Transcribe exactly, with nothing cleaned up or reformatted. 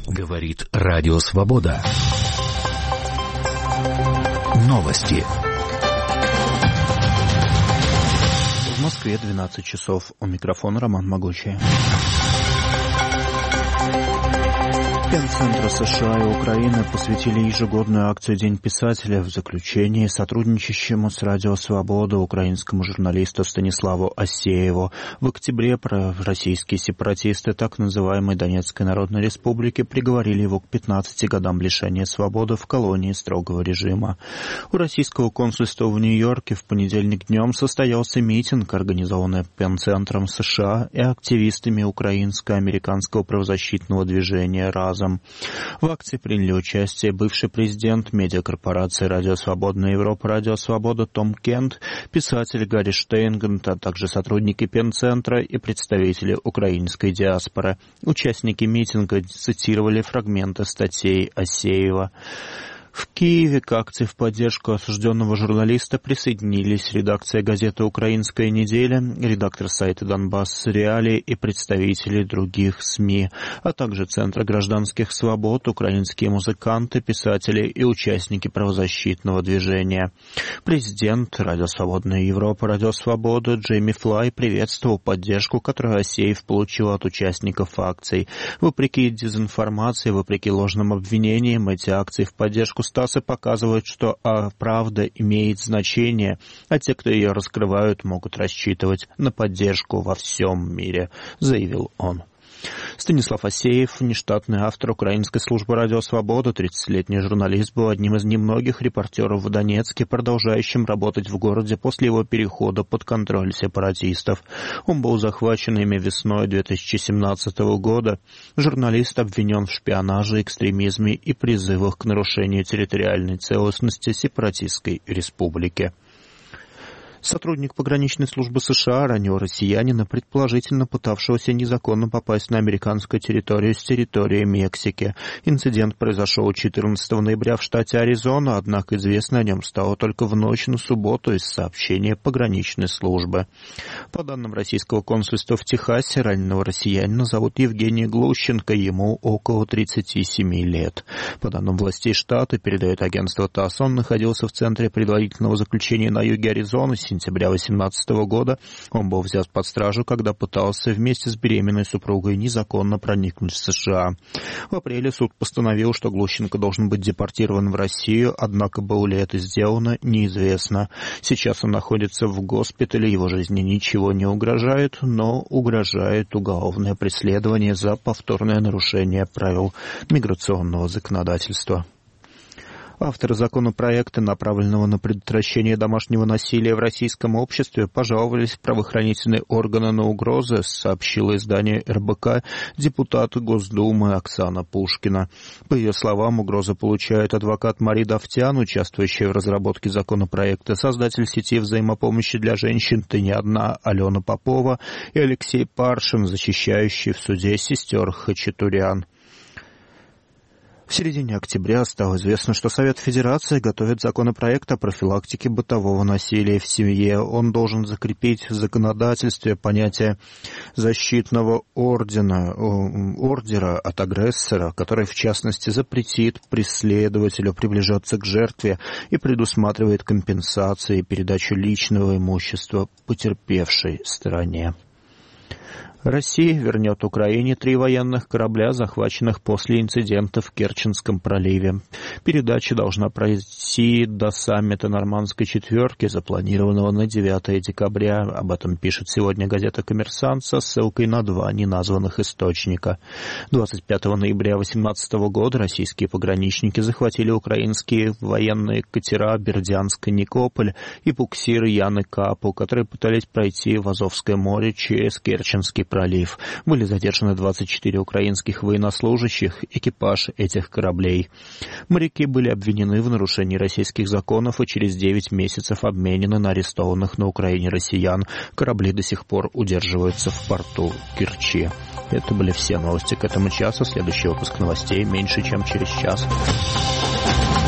Говорит Радио Свобода. Новости. В Москве двенадцать часов. У микрофона Роман Могучий. Пенцентры США и Украины посвятили ежегодную акцию «День писателя» в заключении сотрудничающему с Радио Свобода украинскому журналисту Станиславу Асееву. В октябре пророссийские сепаратисты так называемой Донецкой Народной Республики приговорили его к пятнадцати годам лишения свободы в колонии строгого режима. У российского консульства в Нью-Йорке в понедельник днем состоялся митинг, организованный Пенцентром США и активистами украинско-американского правозащитного движения «Разом». В акции приняли участие бывший президент медиакорпорации «Радио Свободная Европа», «Радио Свобода» Том Кент, писатель Гарри Штейнгент, а также сотрудники Пенцентра и представители украинской диаспоры. Участники митинга цитировали фрагменты статей Асеева. В Киеве к акции в поддержку осужденного журналиста присоединились редакция газеты «Украинская неделя», редактор сайта «Донбасс Реалии» и представители других СМИ, а также Центра гражданских свобод, украинские музыканты, писатели и участники правозащитного движения. Президент Радио Свободная Европа, Радио Свобода Джейми Флай приветствовал поддержку, которую Асеев получил от участников акций. Вопреки дезинформации, вопреки ложным обвинениям, эти акции в поддержку Стаса показывают, что а, правда имеет значение, а те, кто ее раскрывают, могут рассчитывать на поддержку во всем мире, заявил он. Станислав Асеев, нештатный автор украинской службы «Радио Свобода», тридцатилетний журналист, был одним из немногих репортеров в Донецке, продолжающим работать в городе после его перехода под контроль сепаратистов. Он был захвачен ими весной две тысячи семнадцатого года. Журналист обвинен в шпионаже, экстремизме и призывах к нарушению территориальной целостности сепаратистской республики. Сотрудник пограничной службы США ранил россиянина, предположительно пытавшегося незаконно попасть на американскую территорию с территории Мексики. Инцидент произошел четырнадцатого ноября в штате Аризона, однако известно о нем стало только в ночь на субботу из сообщения пограничной службы. По данным российского консульства в Техасе, раненого россиянина зовут Евгений Глущенко, ему около тридцати семи лет. По данным властей штата, передает агентство ТАСС, он находился в центре предварительного заключения на юге Аризоны с сентября две тысячи восемнадцатого года. Он был взят под стражу, когда пытался вместе с беременной супругой незаконно проникнуть в США. В апреле суд постановил, что Глущенко должен быть депортирован в Россию, однако было ли это сделано, неизвестно. Сейчас он находится в госпитале, его жизни ничего не угрожает, но угрожает уголовное преследование за повторное нарушение правил миграционного законодательства. Авторы законопроекта, направленного на предотвращение домашнего насилия в российском обществе, пожаловались в правоохранительные органы на угрозы, сообщило издание эр бэ ка депутат Госдумы Оксана Пушкина. По ее словам, угрозы получает адвокат Мария Давтян, участвующая в разработке законопроекта, создатель сети взаимопомощи для женщин «Ты не одна» Алена Попова и Алексей Паршин, защищающий в суде сестер Хачатурян. В середине октября стало известно, что Совет Федерации готовит законопроект о профилактике бытового насилия в семье. Он должен закрепить в законодательстве понятие защитного ордена, ордера от агрессора, который, в частности, запретит преследователю приближаться к жертве и предусматривает компенсации и передачу личного имущества потерпевшей стороне. Россия вернет Украине три военных корабля, захваченных после инцидента в Керченском проливе. Передача должна пройти до саммита Нормандской четверки, запланированного на девятое декабря. Об этом пишет сегодня газета «Коммерсант» со ссылкой на два неназванных источника. двадцать пятого ноября две тысячи восемнадцатого года российские пограничники захватили украинские военные катера «Бердянск» и «Никополь» и буксир «Ян и Капу», которые пытались пройти в Азовское море через Керченский пролив. Были задержаны двадцать четыре украинских военнослужащих, экипаж этих кораблей. Моряки были обвинены в нарушении российских законов и через девять месяцев обменены на арестованных на Украине россиян. Корабли до сих пор удерживаются в порту Керчи. Это были все новости к этому часу. Следующий выпуск новостей меньше, чем через час.